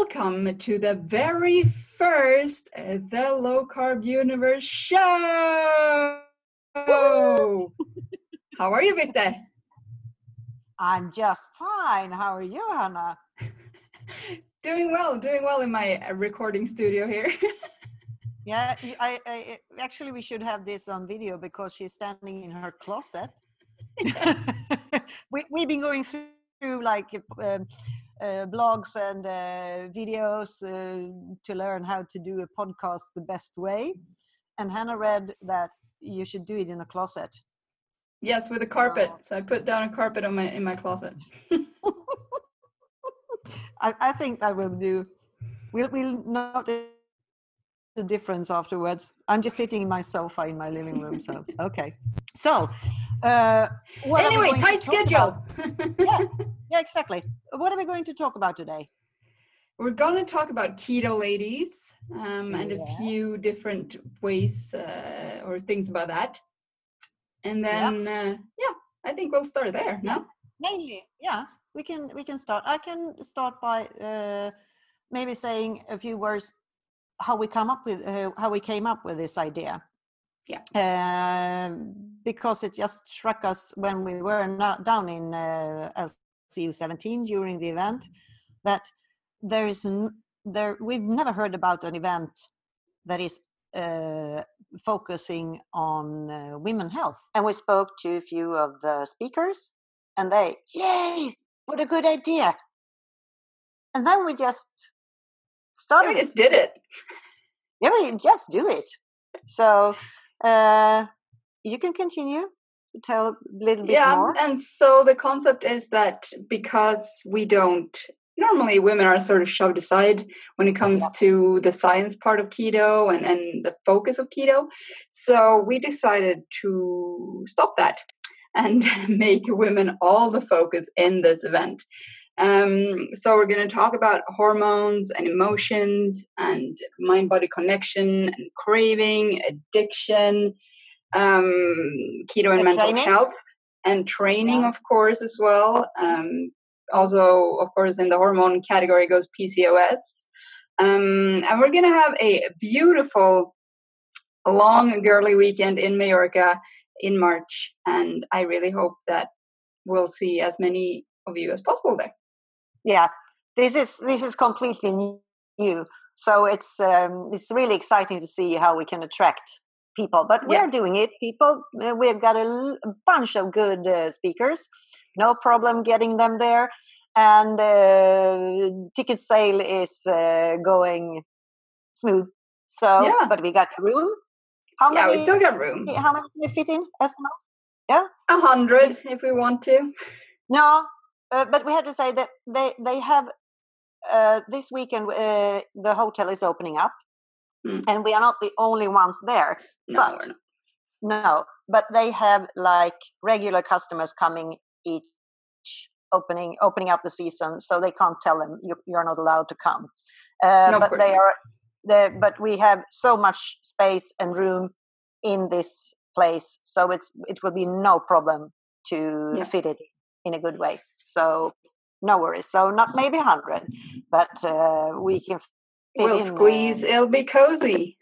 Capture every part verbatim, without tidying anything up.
welcome to the very first uh, The Low Carb Universe show. How are you, Victor? I'm just fine. How are you, Hannah? Doing well, doing well in my uh, recording studio here. Yeah, I, I actually we should have this on video because she's standing in her closet. we we've been going through, through like uh, uh, blogs and uh, videos uh, to learn how to do a podcast the best way, and Hannah read that you should do it in a closet. Yes, with a so... carpet. So I put down a carpet on my in my closet. I, I think that will do. We'll we'll notice the difference afterwards. I'm just sitting in my sofa in my living room. So okay. So uh, what anyway, tight schedule. yeah, yeah, exactly. What are we going to talk about today? We're going to talk about keto, ladies, um, and yes. a few different ways uh, or things about that. And then, yeah. Uh, yeah, I think we'll start there. No, mainly, yeah, we can we can start. I can start by uh, maybe saying a few words how we come up with uh, how we came up with this idea. Yeah, uh, because it just struck us when we were not down in uh, L C U seventeen during the event that there is n- there we've never heard about an event that is uh, focusing on uh, women health. And we spoke to a few of the speakers, and they, yay, what a good idea! And then we just started. Yeah, we just did it. Yeah, we just do it. So uh, you can continue to tell a little bit yeah, more. Yeah, and so the concept is that because we don't, normally women are sort of shoved aside when it comes yeah. to the science part of keto and, and the focus of keto. So we decided to stop that and make women all the focus in this event. Um, so we're going to talk about hormones and emotions and mind-body connection and craving, addiction, um, keto and, and mental training. health, and training, yeah. of course, as well. Um, also, of course, in the hormone category goes P C O S. Um, and we're going to have a beautiful, long, girly weekend in Mallorca in March. And I really hope that we'll see as many of you as possible there. Yeah, this is this is completely new. So it's um, it's really exciting to see how we can attract people. But we're yeah. doing it, people. Uh, we've got a, l- a bunch of good uh, speakers. No problem getting them there. And uh, ticket sale is uh, going smooth. So, yeah. but we got room. How yeah, many? we still got room. How many can we fit in? Estimate? Yeah, a hundred if we want to. No. Uh, but we had to say that they they have uh, this weekend uh, the hotel is opening up, mm. and we are not the only ones there. No, but we're not. no, but they have like regular customers coming each opening opening up the season, so they can't tell them you, you're not allowed to come. Uh, no, but they are the but we have so much space and room in this place, so it's it will be no problem to yeah. fit it in a good way. So no worries. So not maybe a hundred, but uh, we can fit we'll in, squeeze. Uh, it'll be cozy.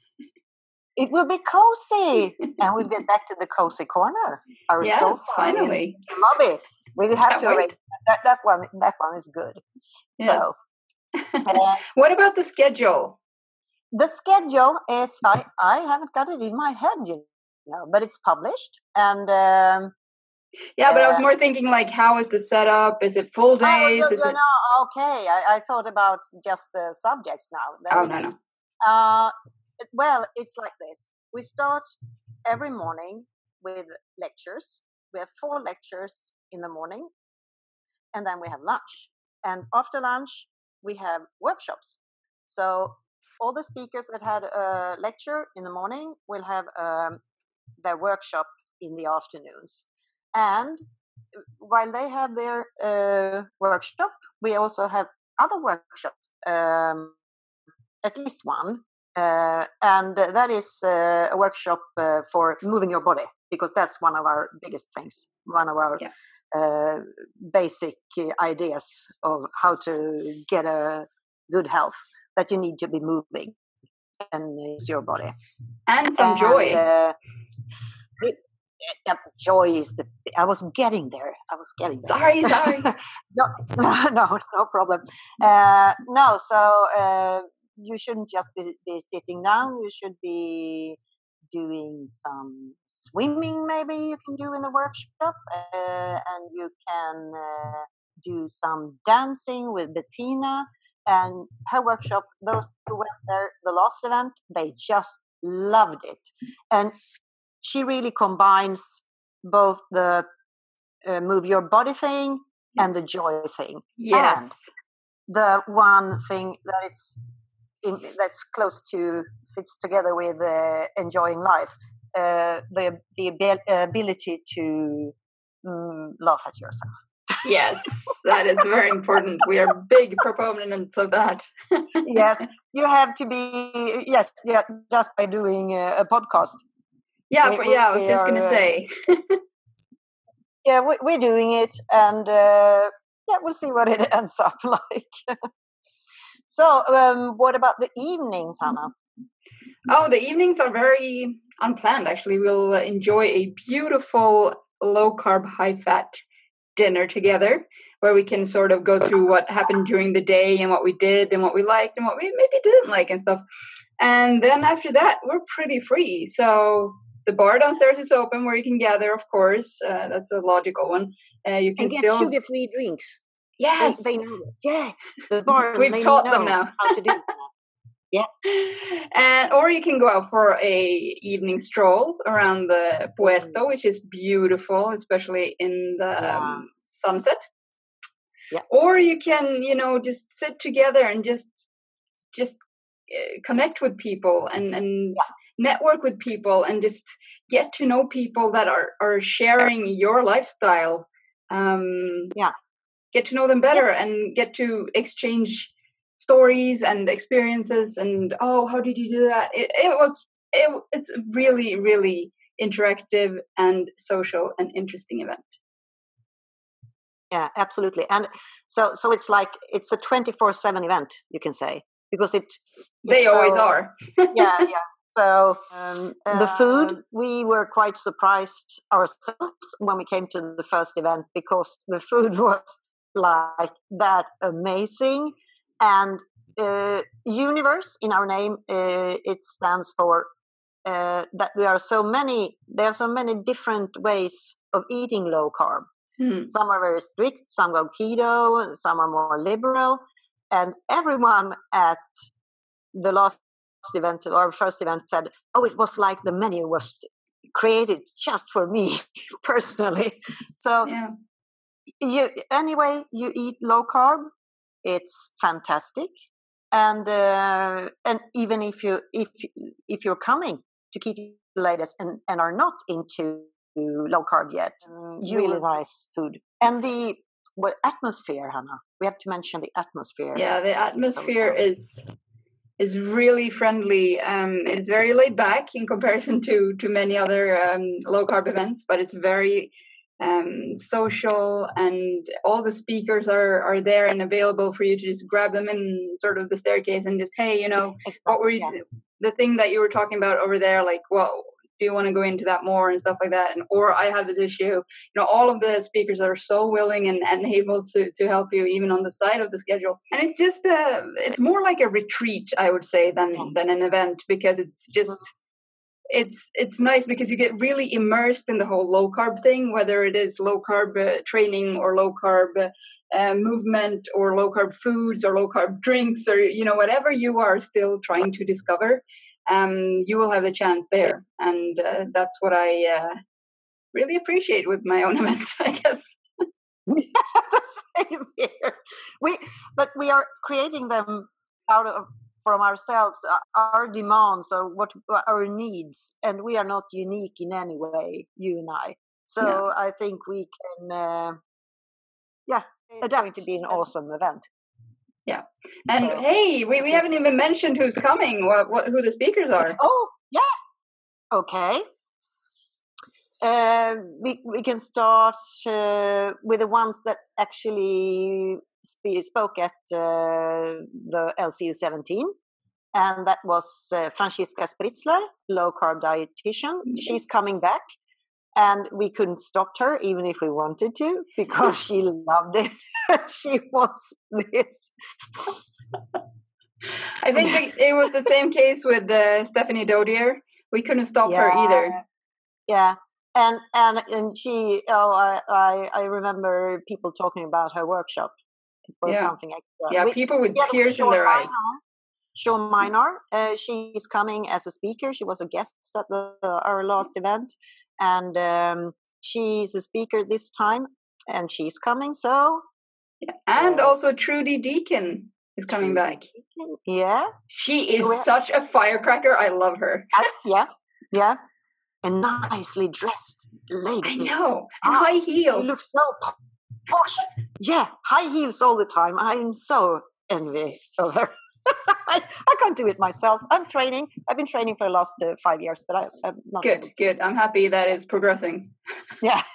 It will be cozy, and we'll get back to the cozy corner. Our yes, sofa finally. in the lobby. We have Can't to wait. arrange that. That one. That one is good. Yes. So, uh, what about the schedule? The schedule is. I I haven't got it in my head, you know, but it's published and. Um, Yeah, but uh, I was more thinking like, how is the setup? Is it full days? Oh, you, is you it... know, okay. I, I thought about just the subjects now. There oh, is, no, no. Uh, well, it's like this. We start every morning with lectures. We have four lectures in the morning, and then we have lunch. And after lunch, we have workshops. So all the speakers that had a lecture in the morning will have um, their workshop in the afternoons. And while they have their uh, workshop, we also have other workshops, um, at least one. Uh, and that is uh, a workshop uh, for moving your body, because that's one of our biggest things, one of our yeah. uh, basic ideas of how to get a good health, that you need to be moving and use your body. And some and, joy. Uh, it, it, joy is the. I was getting there. I was getting there. Sorry, sorry. no, no, no problem. Uh, no, so uh, you shouldn't just be, be sitting down. You should be doing some swimming. Maybe you can do in the workshop, uh, and you can uh, do some dancing with Bettina. And her workshop, those who went there, the last event, they just loved it. And she really combines both the uh, move your body thing and the joy thing. Yes. And the one thing that it's in, that's close to, fits together with uh, enjoying life, uh, the the abil- ability to um, laugh at yourself. Yes, that is very important. We are big proponents of that. Yes, you have to be. Yes, yeah, just by doing a, a podcast. Yeah, we, for, yeah. I was just are, gonna say. yeah, we, we're doing it, and uh, yeah, we'll see what it ends up like. So, um, what about the evenings, Hannah? Oh, the evenings are very unplanned. Actually, we'll enjoy a beautiful low carb, high fat dinner together, where we can sort of go through what happened during the day and what we did and what we liked and what we maybe didn't like and stuff. And then after that, we're pretty free. So the bar downstairs is open where you can gather, of course. Uh, that's a logical one. Uh, you can and get still sugar-free drinks. Yes, they, they know. Yeah, the bar. We've they taught know them now how to do that. Yeah, and or you can go out for a evening stroll around the Puerto, which is beautiful, especially in the yeah. um, sunset. Yeah. Or you can, you know, just sit together and just just uh, connect with people and and yeah. network with people and just get to know people that are are sharing your lifestyle. Um, yeah, get to know them better yeah. and get to exchange stories and experiences and oh, how did you do that? It, it was it, it's a really really interactive and social and interesting event. Yeah, absolutely. And so so it's like it's a twenty-four seven event, you can say, because it they always so, are. yeah, yeah. So um, uh, the food, we were quite surprised ourselves when we came to the first event, because the food was like that amazing. And uh, universe in our name, uh, it stands for uh, that we are so many. There are so many different ways of eating low carb. Hmm. Some are very strict, some go keto, some are more liberal, and everyone at the last event or first event said, "Oh, it was like the menu was created just for me personally." So, yeah. you anyway, you eat low carb, it's fantastic, and uh, and even if you if if you're coming to keep the latest and and are not into low carb yet, um, you really will... nice food and the what atmosphere, Hannah. We have to mention the atmosphere. Yeah, the atmosphere is is really friendly. Um, it's very laid back in comparison to to many other um, low carb events, but it's very um, social, and all the speakers are are there and available for you to just grab them in sort of the staircase and just, hey, you know, exactly. what were you, yeah. the thing that you were talking about over there, like, well, do you want to go into that more and stuff like that? And or I have this issue. You know, all of the speakers are so willing and, and able to to help you even on the side of the schedule. And it's just uh it's more like a retreat, I would say, than yeah. than an event, because it's just it's it's nice because you get really immersed in the whole low carb thing, whether it is low carb uh, training or low carb uh, movement or low carb foods or low carb drinks, or you know, whatever you are still trying to discover. Um, you will have a chance there, and uh, that's what I uh, really appreciate with my own event, I guess. Same here. We, but we are creating them out of from ourselves, our demands, or what our needs, and we are not unique in any way, you and I. So no. I think we can, uh, yeah, it's adapt going to be an awesome event. Yeah, and so, hey, we, we haven't even mentioned who's coming, what, what who the speakers are. Oh, yeah. Okay. Uh, we we can start uh, with the ones that actually sp- spoke at uh, the L C U seventeen, and that was uh, Franziska Spritzler, low carb dietitian. Yes. She's coming back, and we couldn't stop her even if we wanted to because she loved it. She wants this. I think it, it was the same case with uh, Stephanie Dodier. We couldn't stop yeah. her either. Yeah. And and and she, oh, I, I I remember people talking about her workshop. It was yeah. something extra. Yeah, we, people with tears in their Minor, eyes. Sean Minor, uh, she's coming as a speaker. She was a guest at the, uh, our last event, and um, she's a speaker this time, and she's coming. So, yeah. and uh, also Trudy Deacon is coming Trudy back. Deacon, yeah, she is so such a firecracker. I love her. Uh, yeah, yeah. A nicely dressed lady. I know. And ah, high heels. She looks so posh. Yeah, high heels all the time. I'm so envy of her. I, I can't do it myself. I'm training. I've been training for the last uh, five years, but I, I'm not. Good, good. I'm happy that it's progressing. Yeah.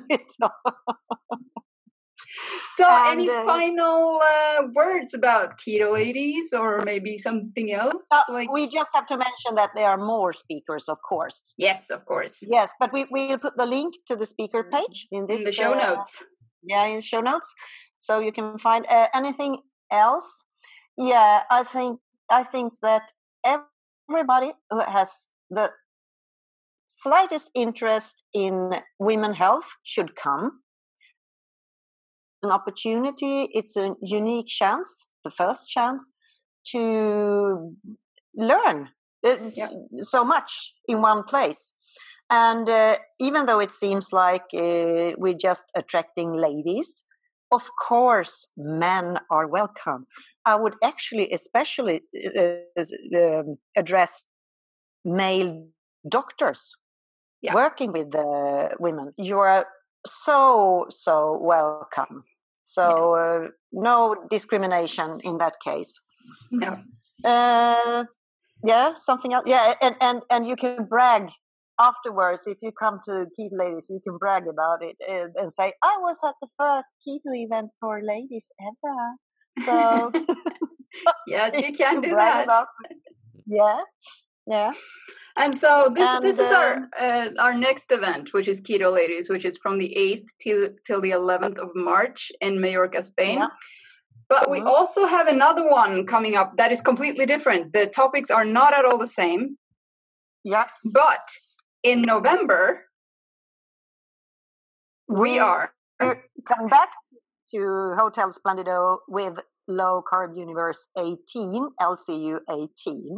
So, and, any uh, final uh, words about Keto Ladies, or maybe something else? Uh, like we just have to mention that there are more speakers, of course. Yes, of course. Yes, but we will put the link to the speaker page in this in the show uh, notes. Yeah, in the show notes, so you can find uh, anything else. Yeah, I think I think that everybody who has the slightest interest in women health should come. An opportunity, it's a unique chance, the first chance to learn yeah. so much in one place. And uh, even though it seems like uh, we're just attracting ladies, of course, men are welcome. I would actually especially uh, um, address male doctors yeah. working with the women. You are so, so welcome. So yes. uh, no discrimination in that case. No. Uh, yeah, something else. Yeah, and, and, and you can brag afterwards. If you come to Keto Ladies, you can brag about it and, and say, I was at the first keto event for ladies ever. So yes, you can do that. About, yeah, yeah. And so this and, this is uh, our uh, our next event, which is Keto Ladies, which is from the eighth till till the eleventh of March in Mallorca, Spain. Yeah. But mm-hmm. we also have another one coming up that is completely different. The topics are not at all the same. Yeah. But in November, we, we are coming back to Hotel Splendido with Low Carb Universe eighteen, L C U eighteen.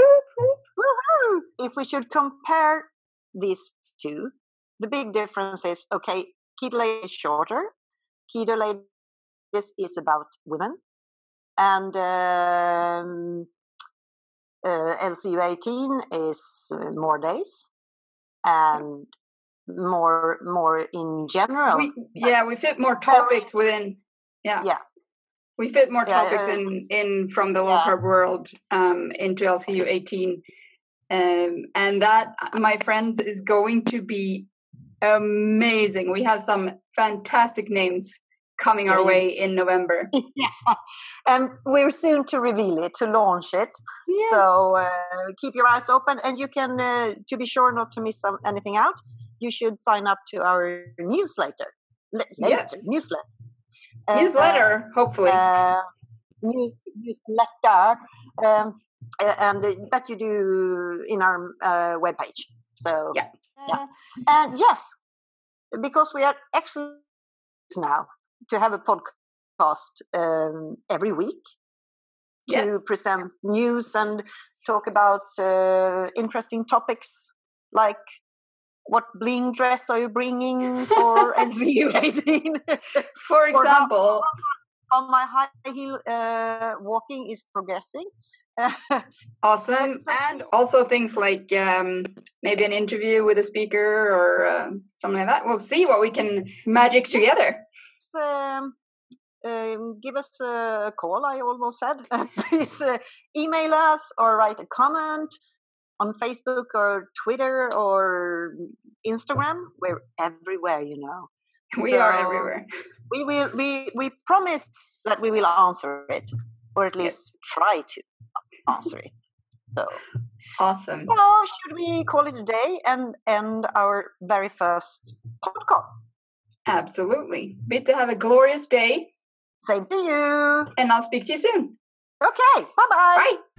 Woo-hoo! If we should compare these two, the big difference is, okay, Keto Ladies is shorter. Keto Ladies is about women. And um, uh, L C U eighteen is uh, more days. And more more in general. We, yeah, we fit more topics within. Yeah. Yeah. We fit more yeah, topics uh, in, in from the low yeah. carb world um, into L C U eighteen. Um, and that, my friends, is going to be amazing. We have some fantastic names coming our way in November. Yeah. And we're soon to reveal it, to launch it. Yes. So uh, keep your eyes open. And you can, uh, to be sure not to miss some, anything out, you should sign up to our newsletter. L- later, yes. Newsletter. Newsletter, uh, hopefully. Uh, news, newsletter. Um, and uh, that you do in our uh, webpage. So, yeah. yeah. And yes, because we are actually now to have a podcast um, every week to yes. present news and talk about uh, interesting topics like what bling dress are you bringing for L C U eighteen? For example, how, how my high heel uh, walking is progressing. Awesome. And also things like um, maybe an interview with a speaker or uh, something like that. We'll see what we can magic together. Um, um, give us a call, I almost said. Please uh, email us or write a comment on Facebook or Twitter or Instagram. We're everywhere, you know. We so, are everywhere. we will. We we promise that we will answer it, or at least yes. try to answer it. So awesome. So should we call it a day and end our very first podcast? Absolutely. Bitte, have a glorious day. Same to you. And I'll speak to you soon. Okay. Bye-bye. Bye.